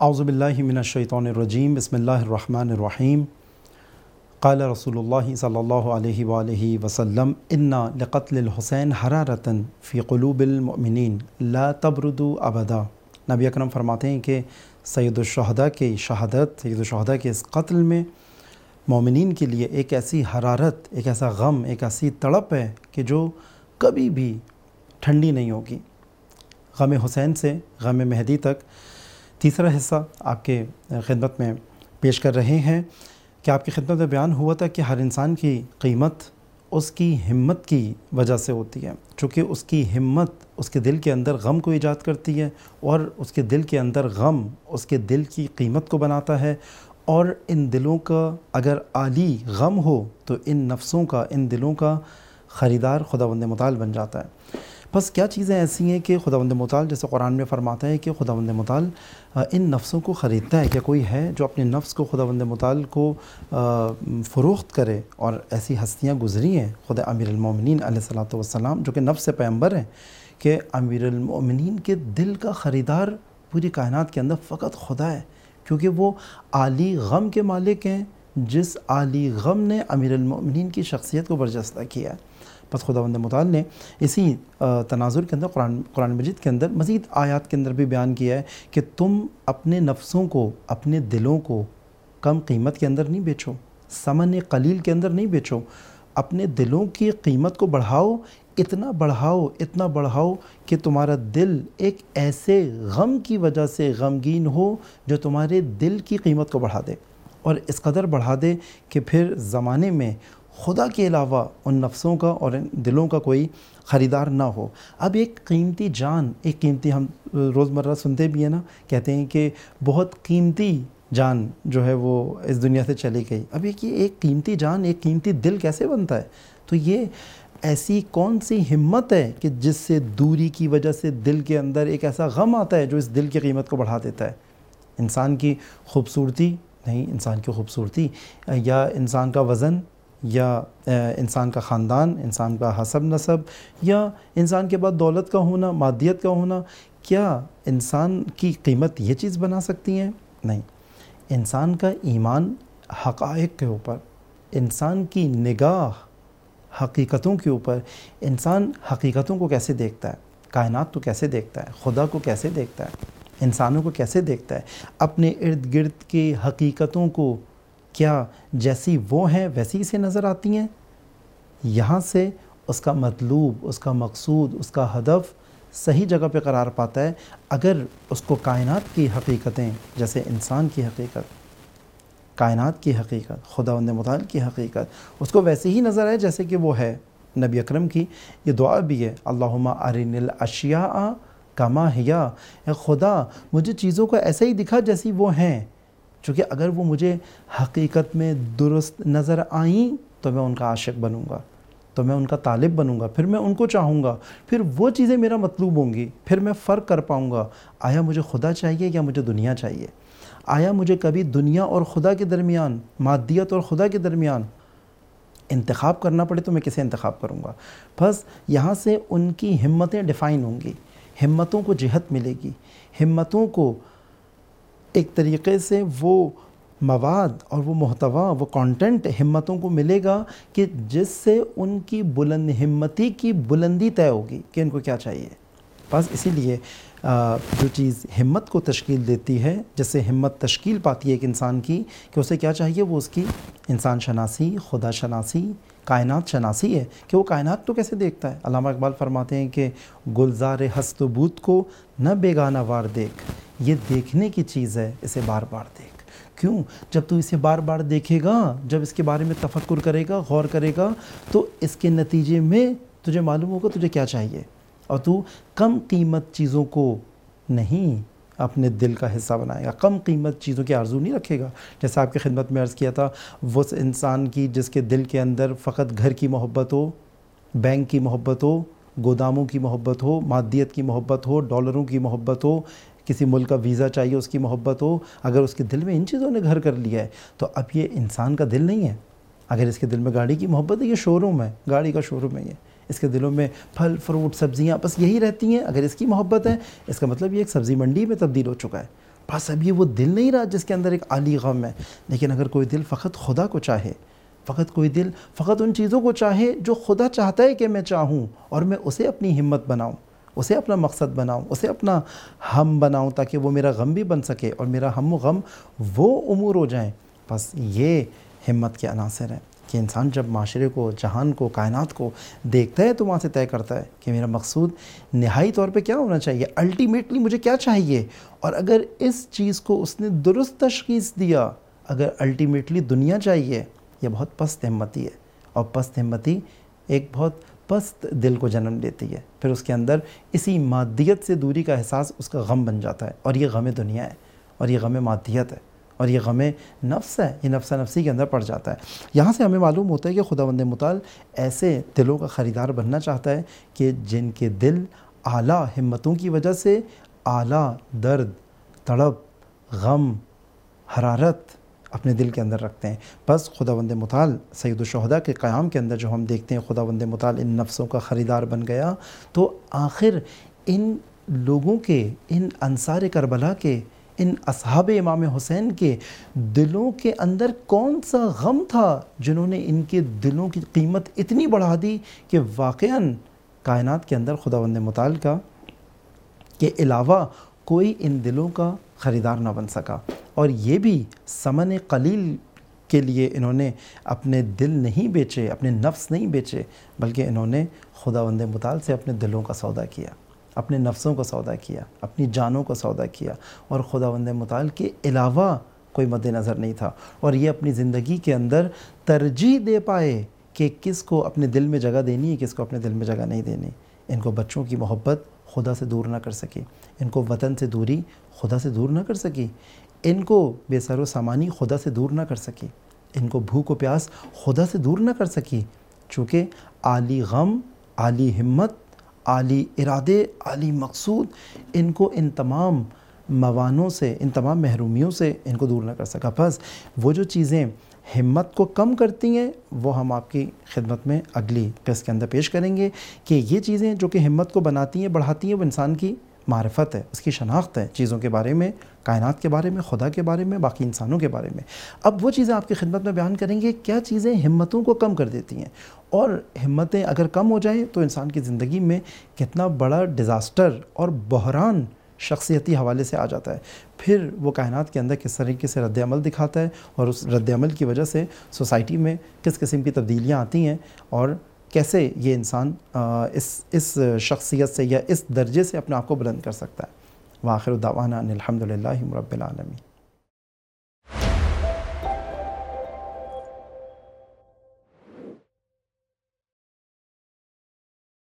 اعوذ باللہ من الشیطان الرجیم بسم اللہ الرحمن الرحیم قال رسول اللہ صلی اللہ علیہ وآلہ وسلم انا لقتل الحسین حرارتا فی قلوب المؤمنین لا تبردوا ابدا۔ نبی اکرم فرماتے ہیں کہ سید الشہداء کی شہادت، سید الشہداء کے اس قتل میں مومنین کے لیے ایک ایسی حرارت، ایک ایسا غم، ایک ایسی تڑپ ہے کہ جو کبھی بھی ٹھنڈی نہیں ہوگی۔ غم حسین سے غم مہدی تک تیسرا حصہ آپ کے خدمت میں پیش کر رہے ہیں کہ آپ کی خدمت میں بیان ہوا تھا کہ ہر انسان کی قیمت اس کی ہمت کی وجہ سے ہوتی ہے، چونکہ اس کی ہمت اس کے دل کے اندر غم کو ایجاد کرتی ہے، اور اس کے دل کے اندر غم اس کے دل کی قیمت کو بناتا ہے، اور ان دلوں کا اگر عالی غم ہو تو ان نفسوں کا، ان دلوں کا خریدار خداوند متعال بن جاتا ہے۔ بس کیا چیزیں ایسی ہیں کہ خداوند متعال جیسے قرآن میں فرماتا ہے کہ خداوند متعال ان نفسوں کو خریدتا ہے؟ کیا کوئی ہے جو اپنے نفس کو خداوند متعال کو فروخت کرے؟ اور ایسی ہستیاں گزری ہیں، خدا امیر المومنین علیہ الصلوۃ والسلام جو کہ نفس سے پیغمبر ہیں، کہ امیر المومنین کے دل کا خریدار پوری کائنات کے اندر فقط خدا ہے، کیونکہ وہ عالی غم کے مالک ہیں، جس عالی غم نے امیر المومنین کی شخصیت کو برجستہ کیا ہے۔ بس خداوند متعال نے اسی تناظر کے اندر قرآن مجید کے اندر مزید آیات کے اندر بھی بیان کیا ہے کہ تم اپنے نفسوں کو، اپنے دلوں کو کم قیمت کے اندر نہیں بیچو، ثمن قلیل کے اندر نہیں بیچو، اپنے دلوں کی قیمت کو بڑھاؤ، اتنا بڑھاؤ کہ تمہارا دل ایک ایسے غم کی وجہ سے غمگین ہو جو تمہارے دل کی قیمت کو بڑھا دے، اور اس قدر بڑھا دے کہ پھر زمانے میں خدا کے علاوہ ان نفسوں کا اور ان دلوں کا کوئی خریدار نہ ہو۔ اب ایک قیمتی جان، ایک قیمتی، ہم روزمرہ سنتے بھی ہیں نا، کہتے ہیں کہ بہت قیمتی جان جو ہے وہ اس دنیا سے چلی گئی۔ اب ایک قیمتی جان، ایک قیمتی دل کیسے بنتا ہے؟ تو یہ ایسی کون سی ہمت ہے کہ جس سے دوری کی وجہ سے دل کے اندر ایک ایسا غم آتا ہے جو اس دل کی قیمت کو بڑھا دیتا ہے؟ انسان کی خوبصورتی نہیں، انسان کی خوبصورتی یا انسان کا وزن یا انسان کا خاندان، انسان کا حسب نسب، یا انسان کے بعد دولت کا ہونا، مادیت کا ہونا، کیا انسان کی قیمت یہ چیز بنا سکتی ہیں؟ نہیں۔ انسان کا ایمان حقائق کے اوپر، انسان کی نگاہ حقیقتوں کے اوپر، انسان حقیقتوں کو کیسے دیکھتا ہے، کائنات کو کیسے دیکھتا ہے، خدا کو کیسے دیکھتا ہے، انسانوں کو کیسے دیکھتا ہے، اپنے ارد گرد کی حقیقتوں کو کیا جیسی وہ ہیں ویسی سے نظر آتی ہیں؟ یہاں سے اس کا مطلوب، اس کا مقصود، اس کا ہدف صحیح جگہ پہ قرار پاتا ہے اگر اس کو کائنات کی حقیقتیں، جیسے انسان کی حقیقت، کائنات کی حقیقت، خداوند متعال کی حقیقت اس کو ویسے ہی نظر آئے جیسے کہ وہ ہے۔ نبی اکرم کی یہ دعا بھی ہے، اللہم ارنی الاشیاء کما ہی، اے خدا مجھے چیزوں کو ایسے ہی دکھا جیسی وہ ہیں، چونکہ اگر وہ مجھے حقیقت میں درست نظر آئیں تو میں ان کا عاشق بنوں گا، تو میں ان کا طالب بنوں گا، پھر میں ان کو چاہوں گا، پھر وہ چیزیں میرا مطلوب ہوں گی، پھر میں فرق کر پاؤں گا، آیا مجھے خدا چاہیے یا مجھے دنیا چاہیے، آیا مجھے کبھی دنیا اور خدا کے درمیان، مادیت اور خدا کے درمیان انتخاب کرنا پڑے تو میں کسے انتخاب کروں گا؟ بس یہاں سے ان کی ہمتیں ڈیفائن ہوں گی، ہمتوں کو جہت ملے گی، ہمتوں کو ایک طریقے سے وہ مواد اور وہ محتوا، وہ کانٹینٹ ہمتوں کو ملے گا کہ جس سے ان کی بلند ہمتی کی بلندی طے ہوگی کہ ان کو کیا چاہیے۔ بس اسی لیے جو چیز ہمت کو تشکیل دیتی ہے، جس سے ہمت تشکیل پاتی ہے ایک انسان کی کہ اسے کیا چاہیے، وہ اس کی انسان شناسی، خدا شناسی، کائنات شناسی ہے کہ وہ کائنات تو کیسے دیکھتا ہے۔ علامہ اقبال فرماتے ہیں کہ گلزار ہست و بود کو نہ بیگانہ وار دیکھ، یہ دیکھنے کی چیز ہے، اسے بار بار دیکھ۔ کیوں؟ جب تو اسے بار بار دیکھے گا، جب اس کے بارے میں تفکر کرے گا، غور کرے گا، تو اس کے نتیجے میں تجھے معلوم ہوگا تجھے کیا چاہیے، اور تو کم قیمت چیزوں کو نہیں اپنے دل کا حصہ بنائے گا، کم قیمت چیزوں کی آرزو نہیں رکھے گا۔ جیسے آپ کی خدمت میں عرض کیا تھا، وہ انسان کی جس کے دل کے اندر فقط گھر کی محبت ہو، بینک کی محبت ہو، گوداموں کی محبت ہو، مادیت کی محبت ہو، ڈالروں کی محبت ہو، کسی ملک کا ویزا چاہیے اس کی محبت ہو، اگر اس کے دل میں ان چیزوں نے گھر کر لیا ہے تو اب یہ انسان کا دل نہیں ہے۔ اگر اس کے دل میں گاڑی کی محبت ہے، یہ شو روم ہے، گاڑی کا شو روم ہے، یہ اس کے دلوں میں پھل فروٹ سبزیاں بس یہی رہتی ہیں، اگر اس کی محبت ہے اس کا مطلب یہ ایک سبزی منڈی میں تبدیل ہو چکا ہے۔ بس اب یہ وہ دل نہیں رہا جس کے اندر ایک عالی غم ہے. لیکن اگر کوئی دل فقط خدا کو چاہے، کوئی دل فقط ان چیزوں کو چاہے جو خدا چاہتا ہے کہ میں چاہوں، اور میں اسے اپنی ہمت بناؤں، اسے اپنا مقصد بناؤں، اسے اپنا ہم بناؤں، تاکہ وہ میرا غم بھی بن سکے اور میرا ہم و غم وہ امور ہو جائیں. بس یہ ہمت کے عناصر ہیں کہ انسان جب معاشرے کو، جہان کو، کائنات کو دیکھتا ہے تو وہاں سے طے کرتا ہے کہ میرا مقصود نہائی طور پہ کیا ہونا چاہیے، الٹیمیٹلی مجھے کیا چاہیے. اور اگر اس چیز کو اس نے درست تشخیص دیا، اگر الٹیمیٹلی دنیا چاہیے، یہ بہت پست ہمتی ہے. اور پست ہمتی ایک بہت پست دل کو جنم دیتی ہے. پھر اس کے اندر اسی مادیت سے دوری کا احساس اس کا غم بن جاتا ہے، اور یہ غم دنیا ہے، اور یہ غم مادیت ہے، اور یہ غم نفس ہے، یہ نفس نفسی کے اندر پڑ جاتا ہے. یہاں سے ہمیں معلوم ہوتا ہے کہ خداوند متعال ایسے دلوں کا خریدار بننا چاہتا ہے کہ جن کے دل اعلیٰ ہمتوں کی وجہ سے اعلیٰ درد، تڑپ، غم، حرارت اپنے دل کے اندر رکھتے ہیں. بس خداوند متعال سید الشہداء کے قیام کے اندر جو ہم دیکھتے ہیں خداوند متعال ان نفسوں کا خریدار بن گیا، تو آخر ان لوگوں کے، ان انصار کربلا کے، ان اصحاب امام حسین کے دلوں کے اندر کون سا غم تھا جنہوں نے ان کے دلوں کی قیمت اتنی بڑھا دی کہ واقعاً کائنات کے اندر خداوند متعال کا کے علاوہ کوئی ان دلوں کا خریدار نہ بن سکا. اور یہ بھی ثمن قلیل کے لیے انہوں نے اپنے دل نہیں بیچے، اپنے نفس نہیں بیچے، بلکہ انہوں نے خداوند متعال سے اپنے دلوں کا سودا کیا، اپنے نفسوں کا سودا کیا، اپنی جانوں کا سودا کیا. اور خداوند متعال کے علاوہ کوئی مد نظر نہیں تھا. اور یہ اپنی زندگی کے اندر ترجیح دے پائے کہ کس کو اپنے دل میں جگہ دینی ہے، کس کو اپنے دل میں جگہ نہیں دینی. ان کو بچوں کی محبت خدا سے دور نہ کر سکی، ان کو وطن سے دوری خدا سے دور نہ کر سکی، ان کو بے سر و سامانی خدا سے دور نہ کر سکی، ان کو بھوک و پیاس خدا سے دور نہ کر سکی. چونکہ عالی غم، عالی ہمت، عالی ارادے، عالی مقصود ان کو ان تمام موانوں سے، ان تمام محرومیوں سے ان کو دور نہ کر سکا. بس وہ جو چیزیں ہمت کو کم کرتی ہیں وہ ہم آپ کی خدمت میں اگلی قسط کے اندر پیش کریں گے کہ یہ چیزیں جو کہ ہمت کو بناتی ہیں، بڑھاتی ہیں، وہ انسان کی معرفت ہے، اس کی شناخت ہے چیزوں کے بارے میں، کائنات کے بارے میں، خدا کے بارے میں، باقی انسانوں کے بارے میں. اب وہ چیزیں آپ کی خدمت میں بیان کریں گے کیا چیزیں ہمتوں کو کم کر دیتی ہیں، اور ہمتیں اگر کم ہو جائیں تو انسان کی زندگی میں کتنا بڑا ڈیزاسٹر اور بحران شخصیتی حوالے سے آ جاتا ہے. پھر وہ کائنات کے اندر کس طریقے سے رد عمل دکھاتا ہے، اور اس رد عمل کی وجہ سے سوسائٹی میں کس قسم کی تبدیلیاں آتی ہیں، اور کیسے یہ انسان اس شخصیت سے یا اس درجے سے اپنے آپ کو بلند کر سکتا ہے. وآخر دعوانا ان الحمد للہ رب العالمین.